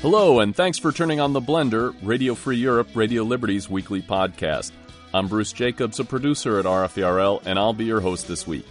Hello, and thanks for turning on The Blender, Radio Free Europe, Radio Liberty's weekly podcast. I'm Bruce Jacobs, a producer at RFERL, and I'll be your host this week.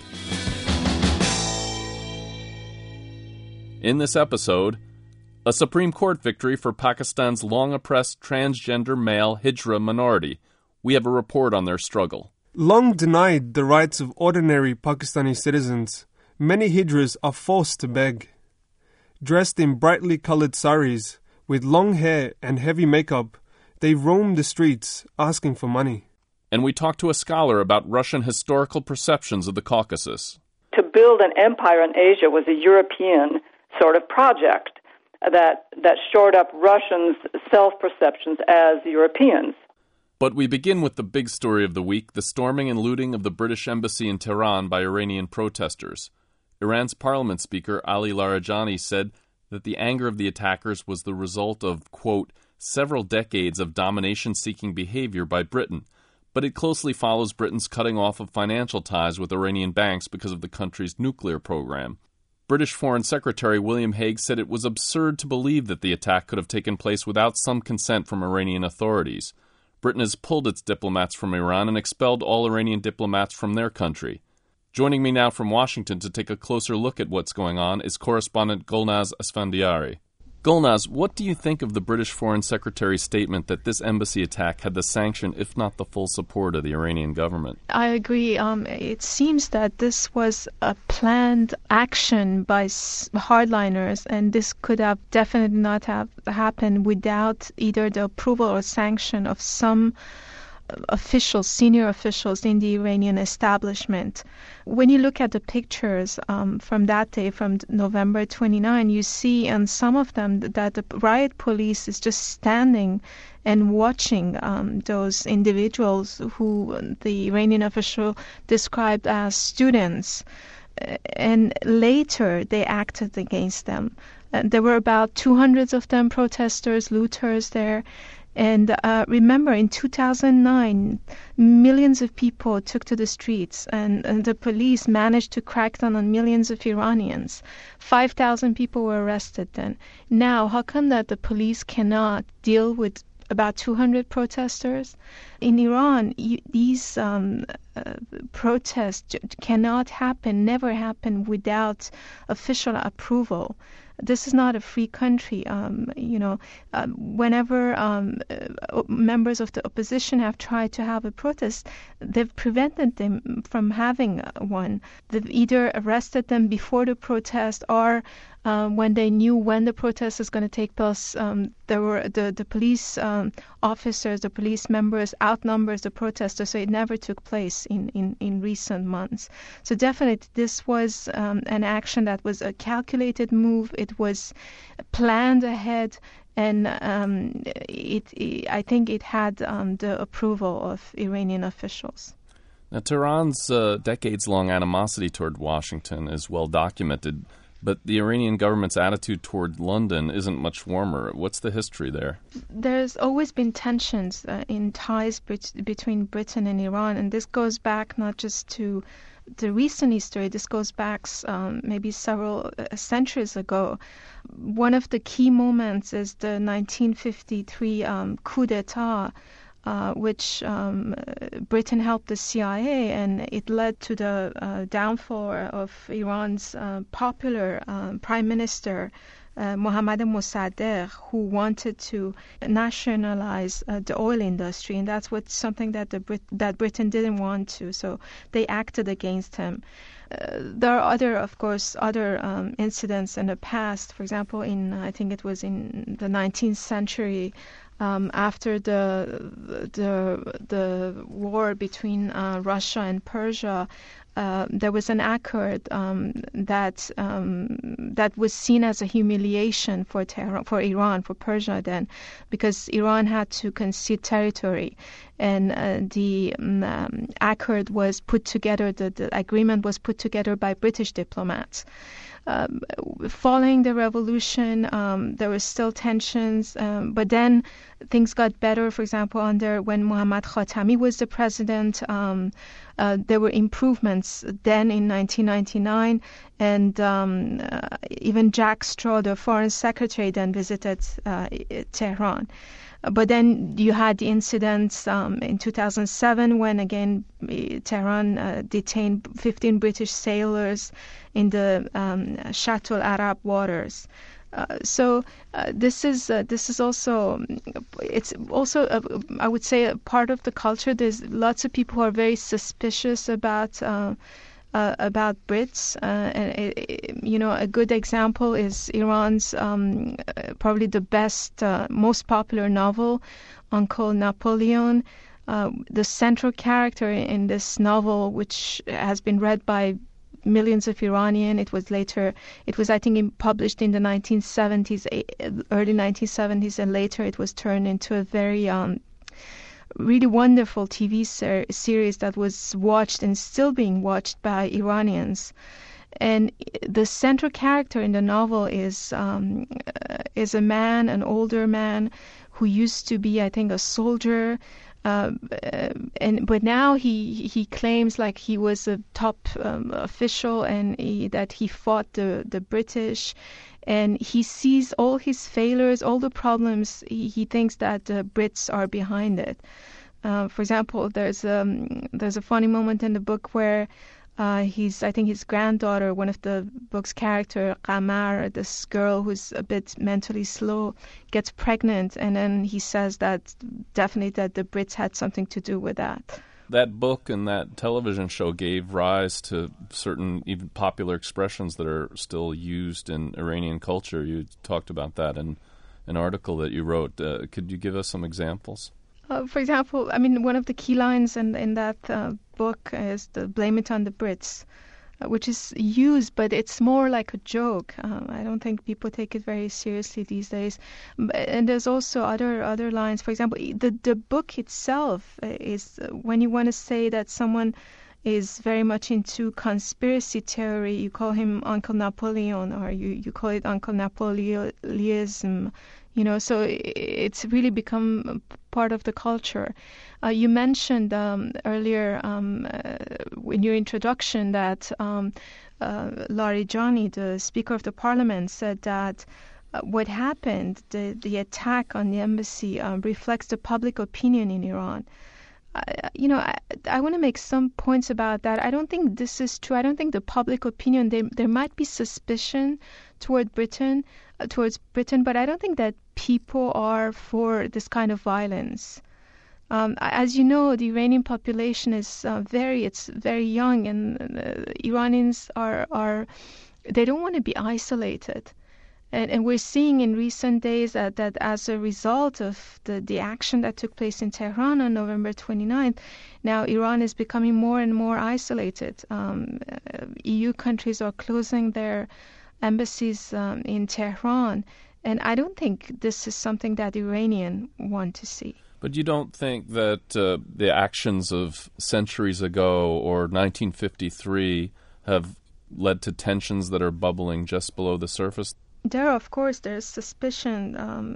In this episode, a Supreme Court victory for Pakistan's long-oppressed transgender male Hijra minority. We have a report on their struggle. Long denied the rights of ordinary Pakistani citizens, many Hijras are forced to beg. Dressed in brightly colored saris, with long hair and heavy makeup, they roam the streets asking for money. And we talked to a scholar about Russian historical perceptions of the Caucasus. To build an empire in Asia was a European sort of project that shored up Russians' self-perceptions as Europeans. But we begin with the big story of the week, the storming and looting of the British embassy in Tehran by Iranian protesters. Iran's parliament speaker, Ali Larijani, said that the anger of the attackers was the result of, quote, several decades of domination-seeking behavior by Britain, but it closely follows Britain's cutting off of financial ties with Iranian banks because of the country's nuclear program. British Foreign Secretary William Hague said it was absurd to believe that the attack could have taken place without some consent from Iranian authorities. Britain has pulled its diplomats from Iran and expelled all Iranian diplomats from their country. Joining me now from Washington to take a closer look at what's going on is correspondent Gulnaz Asfandiari. Gulnaz, what do you think of the British Foreign Secretary's statement that this embassy attack had the sanction, if not the full support, of the Iranian government? I agree. It seems that this was a planned action by hardliners, and this could have definitely not have happened without either the approval or sanction of some officials, senior officials in the Iranian establishment. When you look at the pictures from that day, from November 29, you see on some of them that the riot police is just standing and watching those individuals who the Iranian official described as students. And later they acted against them. There were about 200 of them, protesters, looters there. And remember, in 2009, millions of people took to the streets, and the police managed to crack down on millions of Iranians. 5,000 people were arrested then. Now, how come that the police cannot deal with about 200 protesters? In Iran, these protests cannot happen, never happen without official approval. This is not a free country. Whenever members of the opposition have tried to have a protest, they've prevented them from having one. They've either arrested them before the protest or when they knew when the protest is going to take place, there were the police officers, the police members outnumbered the protesters, so it never took place in recent months. So definitely this was an action that was a calculated move. It was planned ahead, and I think it had the approval of Iranian officials. Now, Tehran's decades-long animosity toward Washington is well documented, but the Iranian government's attitude toward London isn't much warmer. What's the history there? There's always been tensions in ties between Britain and Iran, and this goes back not just to the recent history. This goes back maybe several centuries ago. One of the key moments is the 1953 coup d'etat, which Britain helped the CIA, and it led to the downfall of Iran's popular Prime Minister, Mohammad Mossadegh, who wanted to nationalize the oil industry, and that's something that that Britain didn't want to, so they acted against him. There are other incidents in the past. For example, I think it was in the 19th century, after the war between Russia and Persia, there was an accord that was seen as a humiliation for Iran, for Persia then, because Iran had to concede territory, and the accord was put together. The agreement was put together by British diplomats. Following the revolution, there were still tensions, but then things got better. For example, when Muhammad Khatami was the president, there were improvements then in 1999, and even Jack Straw, the foreign secretary, then visited Tehran. But then you had the incidents in 2007 when again Tehran detained 15 British sailors in the Shatt al-Arab waters. So this is also, it's also I would say a part of the culture. There's lots of people who are very suspicious about Brits. A good example is Iran's probably the best, most popular novel, Uncle Napoleon. The central character in this novel, which has been read by millions of Iranians, it was I think published in the 1970s, early 1970s, and later it was turned into a very really wonderful TV series that was watched and still being watched by Iranians. And the central character in the novel is a man, an older man, who used to be, I think, a soldier. But now he claims like he was a top official and that he fought the British. And he sees all his failures, all the problems. He thinks that the Brits are behind it. For example, there's a funny moment in the book where I think his granddaughter, one of the book's character, Qamar, this girl who's a bit mentally slow, gets pregnant, and then he says that definitely that the Brits had something to do with that. That book and that television show gave rise to certain even popular expressions that are still used in Iranian culture. You talked about that in an article that you wrote. Could you give us some examples? For example, I mean, one of the key lines in that book is the blame it on the Brits, which is used, but it's more like a joke. I don't think people take it very seriously these days. And there's also other lines. For example, the book itself is when you want to say that someone is very much into conspiracy theory, you call him Uncle Napoleon, or you call it Uncle Napoleonism. So it's really become part of the culture. You mentioned earlier in your introduction that Larijani, the Speaker of the Parliament, said that what happened, the attack on the embassy, reflects the public opinion in Iran. I want to make some points about that. I don't think this is true. I don't think the public opinion, there might be suspicion towards Britain, but I don't think that people are for this kind of violence. As you know, the Iranian population is very young, and Iranians they don't want to be isolated. And we're seeing in recent days that as a result of the action that took place in Tehran on November 29th, now Iran is becoming more and more isolated. EU countries are closing their embassies in Tehran, and I don't think this is something that Iranians want to see. But you don't think that the actions of centuries ago or 1953 have led to tensions that are bubbling just below the surface? There's suspicion.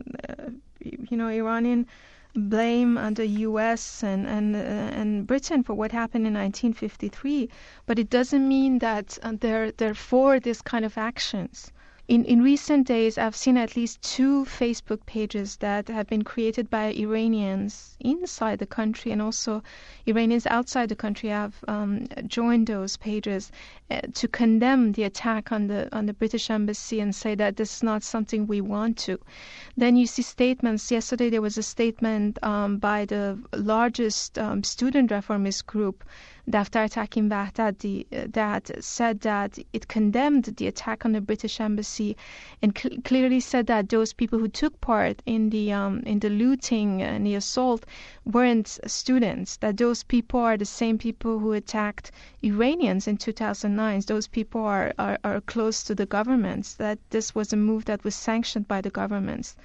Iranian blame on the U.S. and Britain for what happened in 1953, but it doesn't mean that they're for this kind of actions. In recent days, I've seen at least 2 Facebook pages that have been created by Iranians inside the country, and also Iranians outside the country have joined those pages to condemn the attack on the British embassy and say that this is not something we want to. Then you see statements. Yesterday there was a statement by the largest student reformist group, Daftar Takim Wahdati, that said that it condemned the attack on the British embassy and clearly said that those people who took part in the looting and the assault weren't students, that those people are the same people who attacked Iranians in 2009. Those people are close to the governments, that this was a move that was sanctioned by the governments.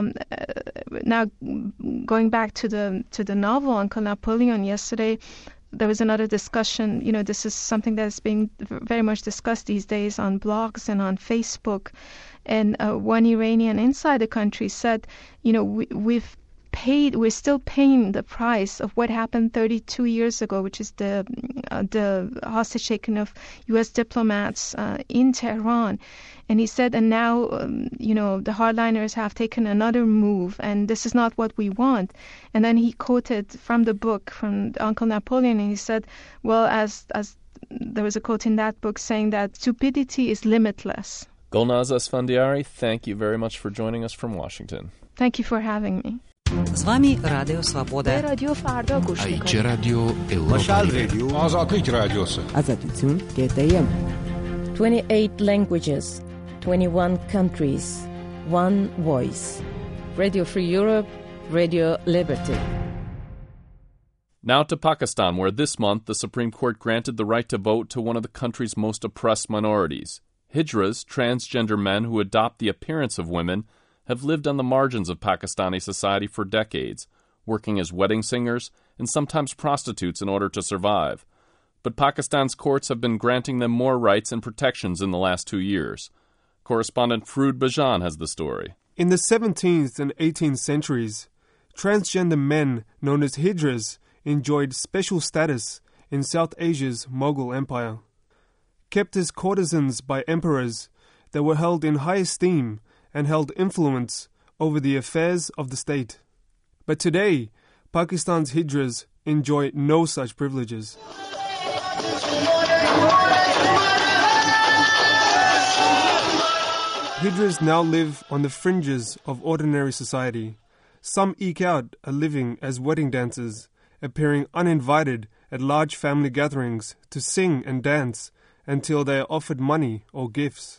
Now, going back to the novel Uncle Napoleon, yesterday there was another discussion, this is something that's being very much discussed these days on blogs and on Facebook. And one Iranian inside the country said, we're still paying the price of what happened 32 years ago, which is the hostage taking of U.S. diplomats in Tehran. And he said, and now, the hardliners have taken another move, and this is not what we want. And then he quoted from the book, from Uncle Napoleon, and he said, well, as there was a quote in that book saying that stupidity is limitless. Gulnaz Esfandiari, thank you very much for joining us from Washington. Thank you for having me. З вами Радіо Свобода. رادیو فردا گوش ایچه میکنید. رادیو مشعل رادیو آزادlik رادیوسه. Azatitun GTM. 28 languages, 21 countries, one voice. Radio Free Europe, Radio Liberty. Now to Pakistan, where this month the Supreme Court granted the right to vote to one of the country's most oppressed minorities. Hijras, transgender men who adopt the appearance of women, have lived on the margins of Pakistani society for decades, working as wedding singers and sometimes prostitutes in order to survive. But Pakistan's courts have been granting them more rights and protections in the last 2 years. Correspondent Frood Bajan has the story. In the 17th and 18th centuries, transgender men known as Hijras enjoyed special status in South Asia's Mughal Empire. Kept as courtesans by emperors, they were held in high esteem and held influence over the affairs of the state. But today, Pakistan's Hijras enjoy no such privileges. Hijras now live on the fringes of ordinary society. Some eke out a living as wedding dancers, appearing uninvited at large family gatherings to sing and dance until they are offered money or gifts.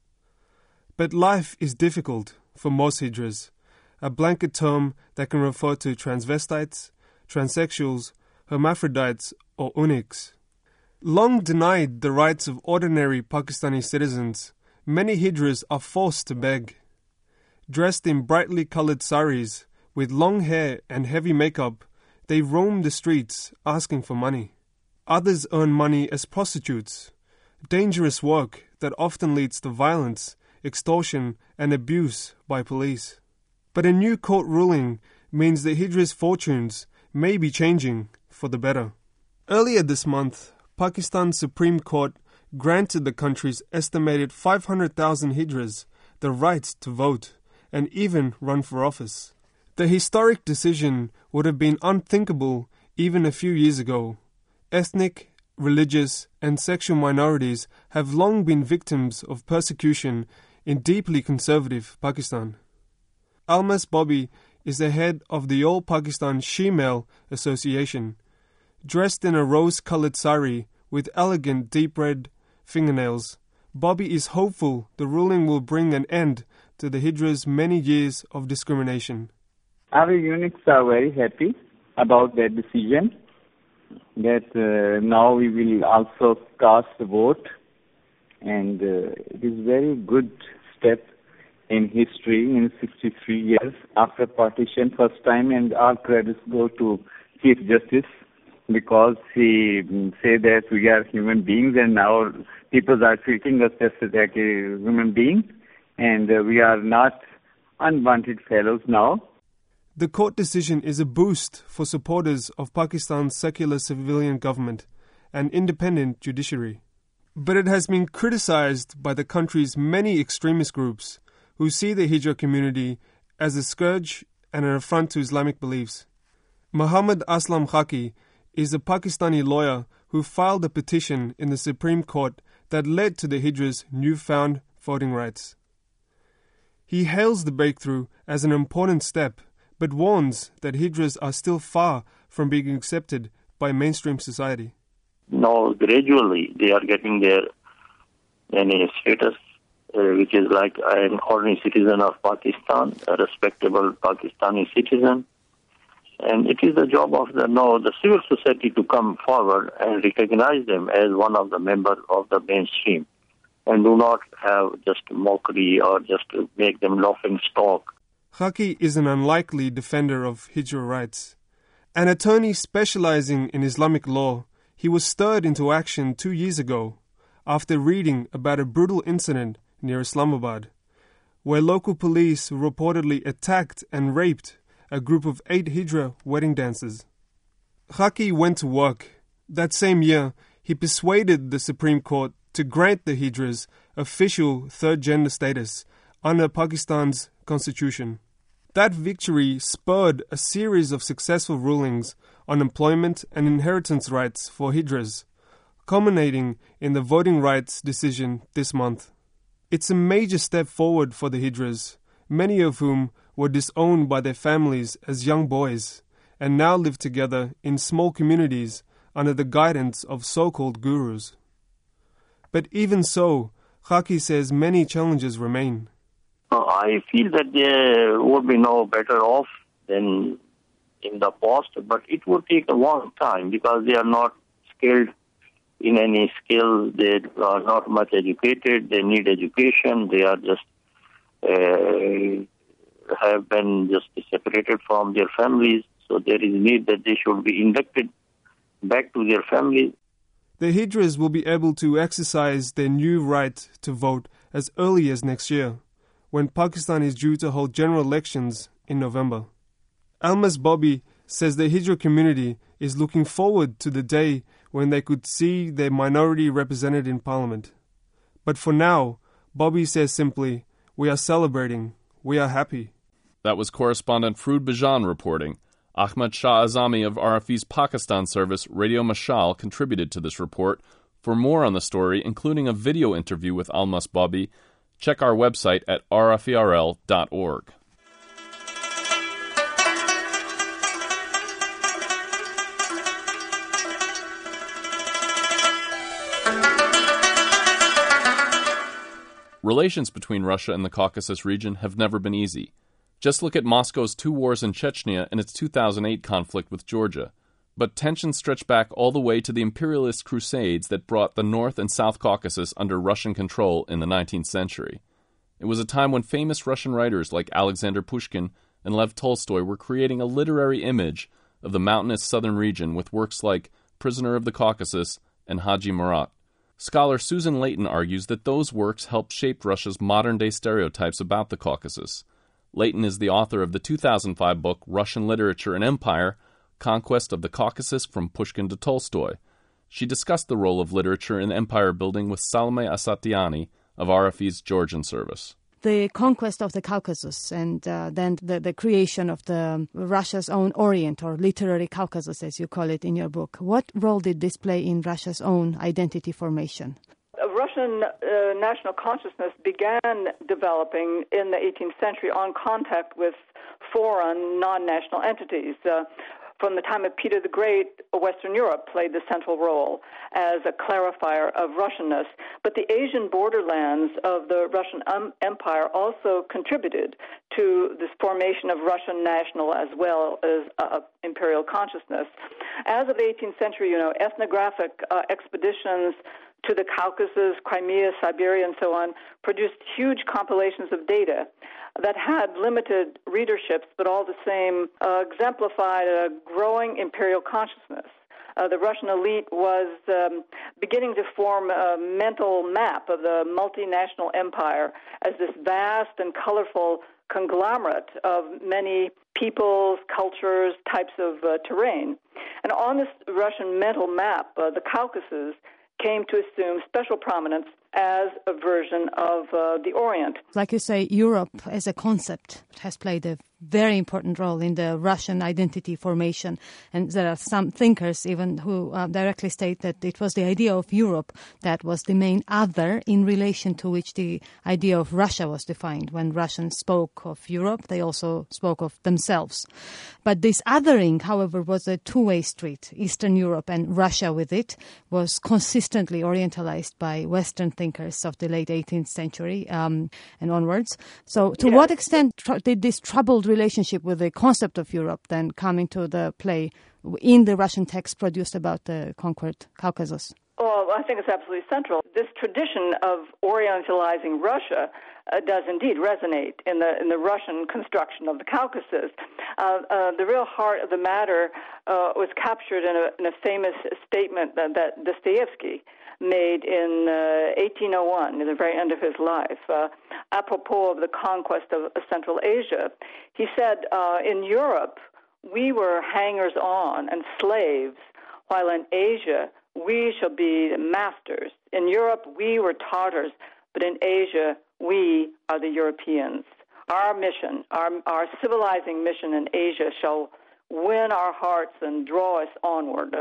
But life is difficult for most Hijras, a blanket term that can refer to transvestites, transsexuals, hermaphrodites, or eunuchs. Long denied the rights of ordinary Pakistani citizens, many Hijras are forced to beg. Dressed in brightly colored saris, with long hair and heavy makeup, they roam the streets asking for money. Others earn money as prostitutes, dangerous work that often leads to violence, extortion and abuse by police. But a new court ruling means the Hijras' fortunes may be changing for the better. Earlier this month, Pakistan's Supreme Court granted the country's estimated 500,000 Hijras the right to vote and even run for office. The historic decision would have been unthinkable even a few years ago. Ethnic, religious and sexual minorities have long been victims of persecution in deeply conservative Pakistan. Almas Bobby is the head of the All Pakistan She-Male Association. Dressed in a rose-colored sari with elegant deep red fingernails, Bobby is hopeful the ruling will bring an end to the Hijras' many years of discrimination. Our units are very happy about that decision, that now we will also cast the vote, and it is a very good step in history in 63 years after partition first time, and all credits go to Chief Justice because he said that we are human beings and now people are treating us just like a human being and we are not unwanted fellows now. The court decision is a boost for supporters of Pakistan's secular civilian government and independent judiciary. But it has been criticized by the country's many extremist groups who see the Hijra community as a scourge and an affront to Islamic beliefs. Muhammad Aslam Khaki is a Pakistani lawyer who filed a petition in the Supreme Court that led to the Hijras' newfound voting rights. He hails the breakthrough as an important step, but warns that Hijras are still far from being accepted by mainstream society. Now, gradually, they are getting their status, which is like an ordinary citizen of Pakistan, a respectable Pakistani citizen. And it is the job of the civil society to come forward and recognize them as one of the members of the mainstream and do not have just mockery or just to make them laughing stock. Khaki is an unlikely defender of Hijra rights. An attorney specializing in Islamic law, he was stirred into action 2 years ago after reading about a brutal incident near Islamabad, where local police reportedly attacked and raped a group of 8 Hijra wedding dancers. Khaki went to work. That same year, he persuaded the Supreme Court to grant the Hijras official third gender status under Pakistan's constitution. That victory spurred a series of successful rulings on employment and inheritance rights for Hijras, culminating in the voting rights decision this month. It's a major step forward for the Hijras, many of whom were disowned by their families as young boys and now live together in small communities under the guidance of so-called gurus. But even so, Khaki says many challenges remain. I feel that they would be no better off than in the past, but it would take a long time because they are not skilled in any skill. They are not much educated. They need education. They are just have been just separated from their families. So there is need that they should be inducted back to their families. The Hijras will be able to exercise their new right to vote as early as next year, when Pakistan is due to hold general elections in November. Almas Bobby says the Hijra community is looking forward to the day when they could see their minority represented in Parliament. But for now, Bobby says simply, "We are celebrating. We are happy." That was correspondent Frood Bajan reporting. Ahmad Shah Azami of RFE's Pakistan service, Radio Mashal, contributed to this report. For more on the story, including a video interview with Almas Bobby, check our website at rferl.org. Relations between Russia and the Caucasus region have never been easy. Just look at Moscow's 2 wars in Chechnya and its 2008 conflict with Georgia. But tensions stretch back all the way to the imperialist crusades that brought the North and South Caucasus under Russian control in the 19th century. It was a time when famous Russian writers like Alexander Pushkin and Lev Tolstoy were creating a literary image of the mountainous southern region with works like Prisoner of the Caucasus and Haji Murat. Scholar Susan Layton argues that those works helped shape Russia's modern-day stereotypes about the Caucasus. Layton is the author of the 2005 book Russian Literature and Empire, Conquest of the Caucasus from Pushkin to Tolstoy. She discussed the role of literature in empire building with Salome Asatiani of RFE's Georgian service. The conquest of the Caucasus and then the creation of the Russia's own Orient, or literary Caucasus, as you call it in your book. What role did this play in Russia's own identity formation? Russian national consciousness began developing in the 18th century on contact with foreign non-national entities. From the time of Peter the Great, Western Europe played the central role as a clarifier of Russianness. But the Asian borderlands of the Russian Empire also contributed to this formation of Russian national as well as imperial consciousness. As of the 18th century, ethnographic expeditions to the Caucasus, Crimea, Siberia, and so on, produced huge compilations of data that had limited readerships, but all the same exemplified a growing imperial consciousness. The Russian elite was beginning to form a mental map of the multinational empire as this vast and colorful conglomerate of many peoples, cultures, types of terrain. And on this Russian mental map, the Caucasus came to assume special prominence as a version of the Orient. Like you say, Europe as a concept has played a very important role in the Russian identity formation. And there are some thinkers even who directly state that it was the idea of Europe that was the main other in relation to which the idea of Russia was defined. When Russians spoke of Europe, they also spoke of themselves. But this othering, however, was a two-way street. Eastern Europe and Russia with it was consistently orientalized by Western thinkers of the late 18th century and onwards. So to what extent did this troubled relationship with the concept of Europe then come into the play in the Russian text produced about the conquered Caucasus? Well, I think it's absolutely central. This tradition of orientalizing Russia does indeed resonate in the Russian construction of the Caucasus. The real heart of the matter was captured in a famous statement that Dostoevsky made in 1801, at the very end of his life, apropos of the conquest of Central Asia. He said, in Europe, we were hangers-on and slaves, while in Asia, we shall be masters. In Europe, we were Tartars, but in Asia, we are the Europeans. Our mission, our civilizing mission in Asia shall win our hearts and draw us onward.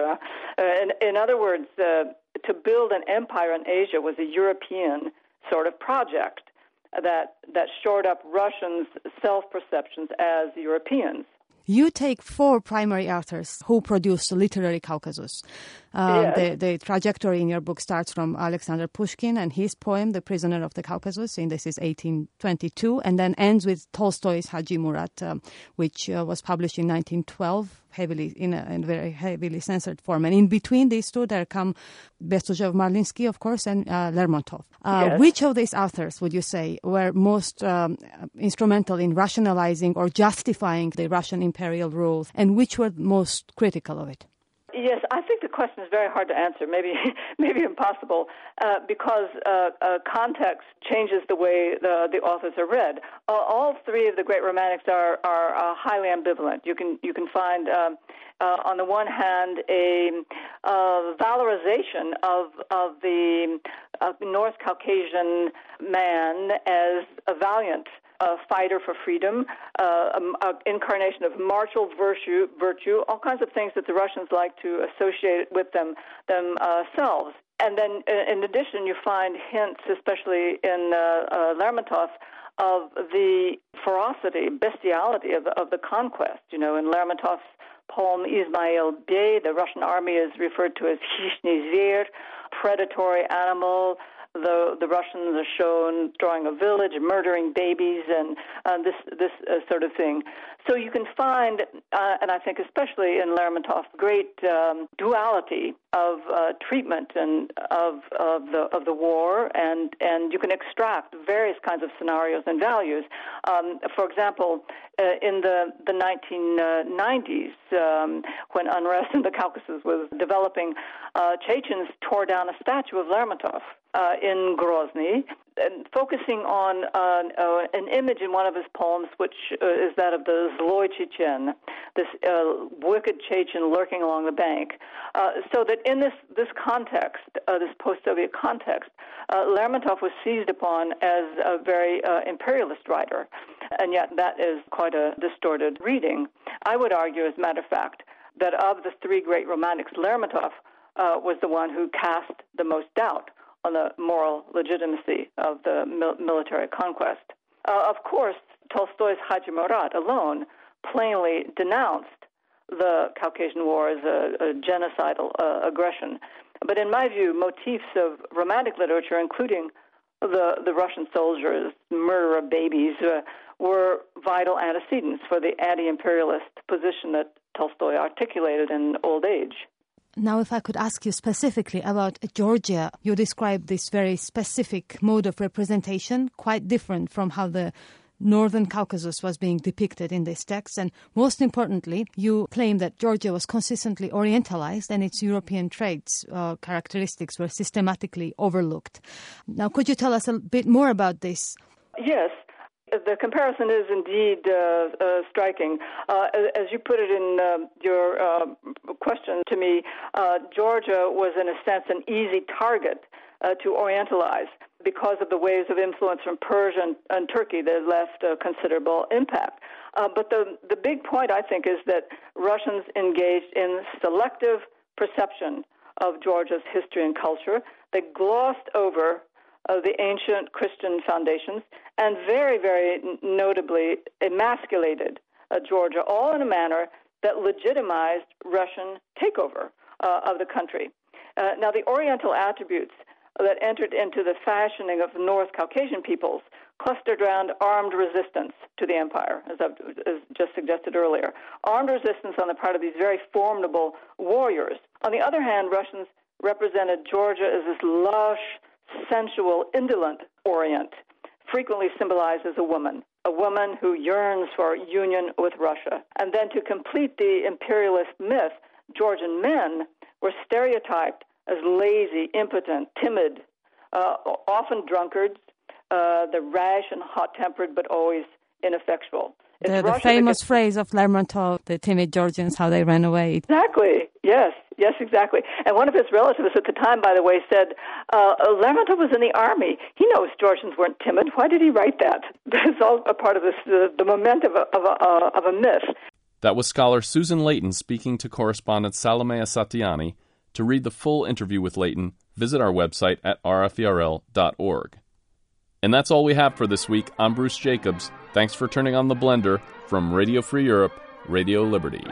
In other words, to build an empire in Asia was a European sort of project that shored up Russians' self-perceptions as Europeans. You take 4 primary authors who produced the literary Caucasus. Yes. The trajectory in your book starts from Alexander Pushkin and his poem, The Prisoner of the Caucasus, and this is 1822, and then ends with Tolstoy's Haji Murat, which was published in 1912, in a very heavily censored form. And in between these two, there come Bestuzhev, Marlinsky, of course, and Lermontov. Yes. Which of these authors, would you say, were most instrumental in rationalizing or justifying the Russian imperial rule, and which were most critical of it? Yes, I think the question is very hard to answer, maybe impossible, because context changes the way the authors are read. All 3 of the great romantics are highly ambivalent. You can find on the one hand a valorization of the North Caucasian man as a valiant fighter for freedom, an incarnation of martial virtue, all kinds of things that the Russians like to associate with themselves. And then, in addition, you find hints, especially in Lermontov, of the ferocity, bestiality of the conquest. You know, in Lermontov's poem Ismail Bey, the Russian army is referred to as Khishny Zver, predatory animal. The Russians are shown destroying a village, murdering babies, and this sort of thing. So you can find, and I think especially in Lermontov, great duality of treatment and of the war, and you can extract various kinds of scenarios and values. For example, in the 1990s, when unrest in the Caucasus was developing, Chechens tore down a statue of Lermontov in Grozny, and focusing on an image in one of his poems, which is that of the Zloy Chechen, this wicked Chechen lurking along the bank. So that in this context, this post-Soviet context, Lermontov was seized upon as a very imperialist writer, and yet that is quite a distorted reading. I would argue, as a matter of fact, that of the 3 great romantics, Lermontov was the one who cast the most doubt on the moral legitimacy of the military conquest. Of course, Tolstoy's Haji Murat alone plainly denounced the Caucasian War as a genocidal aggression. But in my view, motifs of romantic literature, including the Russian soldiers' murder of babies, were vital antecedents for the anti-imperialist position that Tolstoy articulated in old age. Now, if I could ask you specifically about Georgia, you described this very specific mode of representation, quite different from how the Northern Caucasus was being depicted in this text. And most importantly, you claim that Georgia was consistently Orientalized and its European traits, characteristics were systematically overlooked. Now, could you tell us a bit more about this? Yes. The comparison is indeed striking. As you put it in your question to me, Georgia was, in a sense, an easy target to Orientalize because of the waves of influence from Persia and Turkey that left a considerable impact. But the big point, I think, is that Russians engaged in selective perception of Georgia's history and culture. They glossed over the ancient Christian foundations and very, very notably emasculated Georgia, all in a manner that legitimized Russian takeover of the country. Now, the Oriental attributes that entered into the fashioning of North Caucasian peoples clustered around armed resistance to the empire, as just suggested earlier. Armed resistance on the part of these very formidable warriors. On the other hand, Russians represented Georgia as this lush, sensual, indolent Orient, frequently symbolized as a woman who yearns for union with Russia. And then to complete the imperialist myth, Georgian men were stereotyped as lazy, impotent, timid, often drunkards, they're rash and hot-tempered, but always ineffectual. The famous phrase of Lermontov, the timid Georgians, how they ran away. Exactly. Yes, exactly. And one of his relatives at the time, by the way, said, Lermontov was in the army. He knows Georgians weren't timid. Why did he write that? It's all a part of this, the momentum of a myth. That was scholar Susan Leighton speaking to correspondent Salome Asatiani. To read the full interview with Leighton, visit our website at rferl.org. And that's all we have for this week. I'm Bruce Jacobs. Thanks for turning on the blender. From Radio Free Europe, Radio Liberty.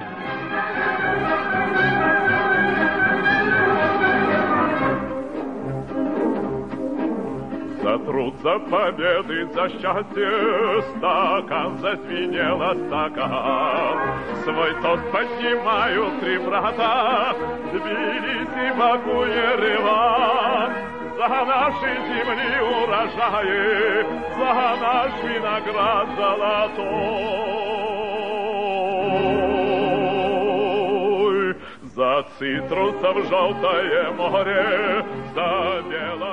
За труд, за победы, за счастье стакан, зазвенела стакан. Свой тост поднимают три брата, Тбилиси, Баку, Ереван. За наши земли урожаи, за наш виноград золотой. За цитрусов желтое море, за дело